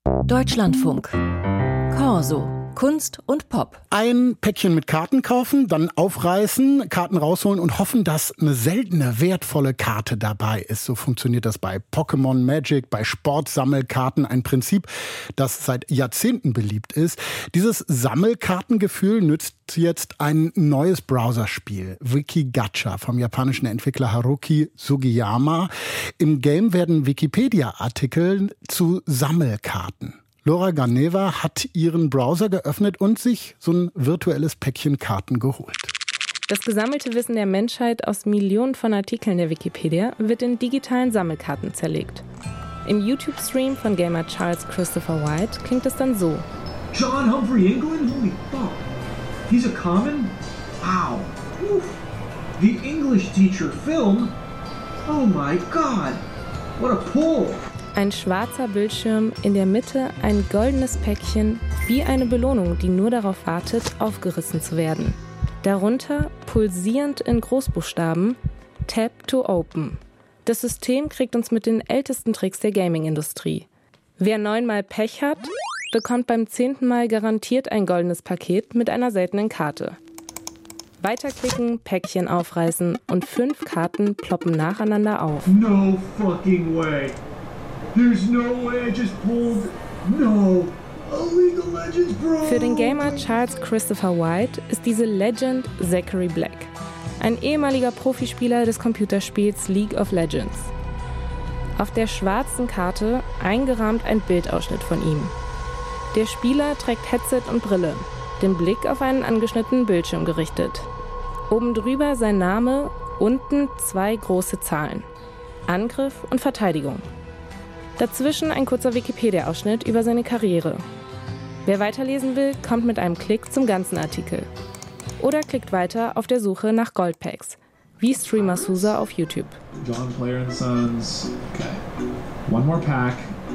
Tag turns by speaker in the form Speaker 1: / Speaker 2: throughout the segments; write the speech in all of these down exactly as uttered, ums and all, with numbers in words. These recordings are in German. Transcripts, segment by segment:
Speaker 1: Deutschlandfunk. Corso. Kunst und Pop.
Speaker 2: Ein Päckchen mit Karten kaufen, dann aufreißen, Karten rausholen und hoffen, dass eine seltene, wertvolle Karte dabei ist. So funktioniert das bei Pokémon, Magic, bei Sportsammelkarten. Ein Prinzip, das seit Jahrzehnten beliebt ist. Dieses Sammelkartengefühl nützt jetzt ein neues Browserspiel, Wikigacha, vom japanischen Entwickler Haruki Sugiyama. Im Game werden Wikipedia-Artikel zu Sammelkarten. Laura Ganeva hat ihren Browser geöffnet und sich so ein virtuelles Päckchen Karten geholt.
Speaker 3: Das gesammelte Wissen der Menschheit aus Millionen von Artikeln der Wikipedia wird in digitalen Sammelkarten zerlegt. Im YouTube-Stream von Gamer Charles Christopher White klingt es dann so.
Speaker 4: John Humphrey England? Holy fuck. He's a common? Wow. Oof. The English teacher film? Oh my god. What a pull.
Speaker 3: Ein schwarzer Bildschirm, in der Mitte ein goldenes Päckchen, wie eine Belohnung, die nur darauf wartet, aufgerissen zu werden. Darunter, pulsierend in Großbuchstaben, Tap to Open. Das System kriegt uns mit den ältesten Tricks der Gaming-Industrie. Wer neunmal Pech hat, bekommt beim zehnten Mal garantiert ein goldenes Paket mit einer seltenen Karte. Weiterklicken, Päckchen aufreißen und fünf Karten ploppen nacheinander auf.
Speaker 4: No fucking way. There's no way I just pulled. No. A League of Legends, bro.
Speaker 3: Für den Gamer Charles Christopher White ist diese Legend Zachary Black, ein ehemaliger Profispieler des Computerspiels League of Legends. Auf der schwarzen Karte eingerahmt ein Bildausschnitt von ihm. Der Spieler trägt Headset und Brille, den Blick auf einen angeschnittenen Bildschirm gerichtet. Oben drüber sein Name, unten zwei große Zahlen. Angriff und Verteidigung. Dazwischen ein kurzer Wikipedia-Ausschnitt über seine Karriere. Wer weiterlesen will, kommt mit einem Klick zum ganzen Artikel. Oder klickt weiter auf der Suche nach Goldpacks, wie Streamer Susa auf YouTube.
Speaker 4: John Player and Sons. Okay. One more pack.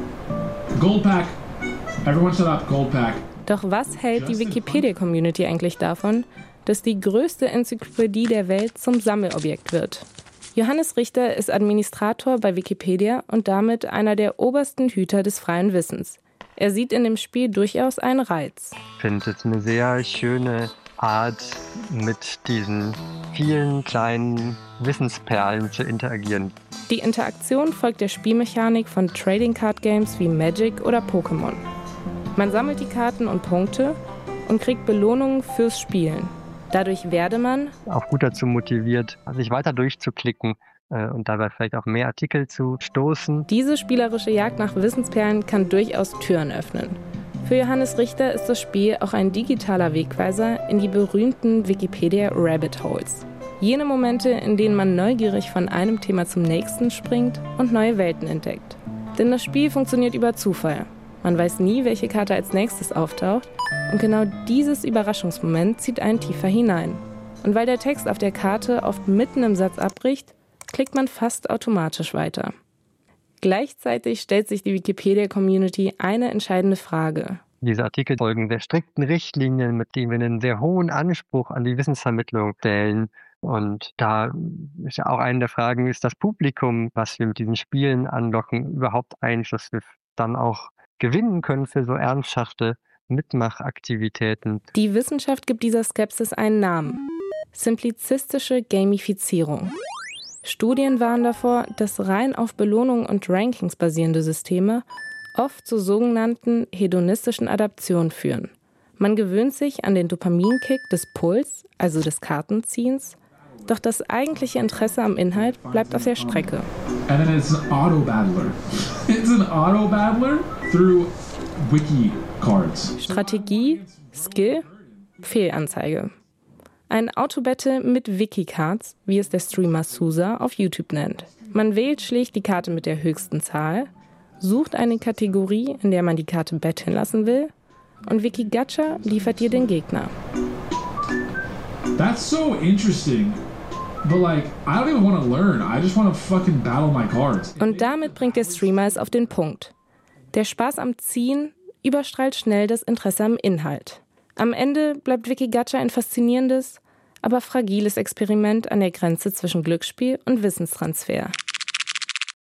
Speaker 4: Gold pack. Everyone shut up. Gold pack.
Speaker 3: Doch was hält die Wikipedia-Community eigentlich davon, dass die größte Enzyklopädie der Welt zum Sammelobjekt wird? Johannes Richter ist Administrator bei Wikipedia und damit einer der obersten Hüter des freien Wissens. Er sieht in dem Spiel durchaus einen Reiz.
Speaker 5: Ich finde es eine sehr schöne Art, mit diesen vielen kleinen Wissensperlen zu interagieren.
Speaker 3: Die Interaktion folgt der Spielmechanik von Trading Card Games wie Magic oder Pokémon. Man sammelt die Karten und Punkte und kriegt Belohnungen fürs Spielen. Dadurch werde man
Speaker 5: auch gut dazu motiviert, sich weiter durchzuklicken äh, und dabei vielleicht auch mehr Artikel zu stoßen.
Speaker 3: Diese spielerische Jagd nach Wissensperlen kann durchaus Türen öffnen. Für Johannes Richter ist das Spiel auch ein digitaler Wegweiser in die berühmten Wikipedia Rabbit Holes. Jene Momente, in denen man neugierig von einem Thema zum nächsten springt und neue Welten entdeckt. Denn das Spiel funktioniert über Zufall. Man weiß nie, welche Karte als nächstes auftaucht. Und genau dieses Überraschungsmoment zieht einen tiefer hinein. Und weil der Text auf der Karte oft mitten im Satz abbricht, klickt man fast automatisch weiter. Gleichzeitig stellt sich die Wikipedia-Community eine entscheidende Frage.
Speaker 5: Diese Artikel folgen sehr strikten Richtlinien, mit denen wir einen sehr hohen Anspruch an die Wissensvermittlung stellen. Und da ist ja auch eine der Fragen, ist das Publikum, was wir mit diesen Spielen anlocken, überhaupt Einfluss wir dann auch gewinnen können für so ernsthafte Mitmachaktivitäten.
Speaker 3: Die Wissenschaft gibt dieser Skepsis einen Namen: simplizistische Gamifizierung. Studien warnen davor, dass rein auf Belohnungen und Rankings basierende Systeme oft zu sogenannten hedonistischen Adaptionen führen. Man gewöhnt sich an den Dopaminkick des Pulls, also des Kartenziehens, doch das eigentliche Interesse am Inhalt bleibt auf der Strecke.
Speaker 4: And then it's an auto-battler. It's an auto-battler through wiki cards.
Speaker 3: Strategie, Skill, Fehlanzeige. Ein Autobattle mit Wiki-Cards, wie es der Streamer Susa auf YouTube nennt. Man wählt schlicht die Karte mit der höchsten Zahl, sucht eine Kategorie, in der man die Karte betteln lassen will, und Wikigacha liefert dir den Gegner.
Speaker 4: That's so interesting. But like, I don't even want to learn. I just want to fucking battle my cards.
Speaker 3: Und damit bringt der Streamer es auf den Punkt. Der Spaß am Ziehen überstrahlt schnell das Interesse am Inhalt. Am Ende bleibt Wikigacha ein faszinierendes, aber fragiles Experiment an der Grenze zwischen Glücksspiel und Wissenstransfer.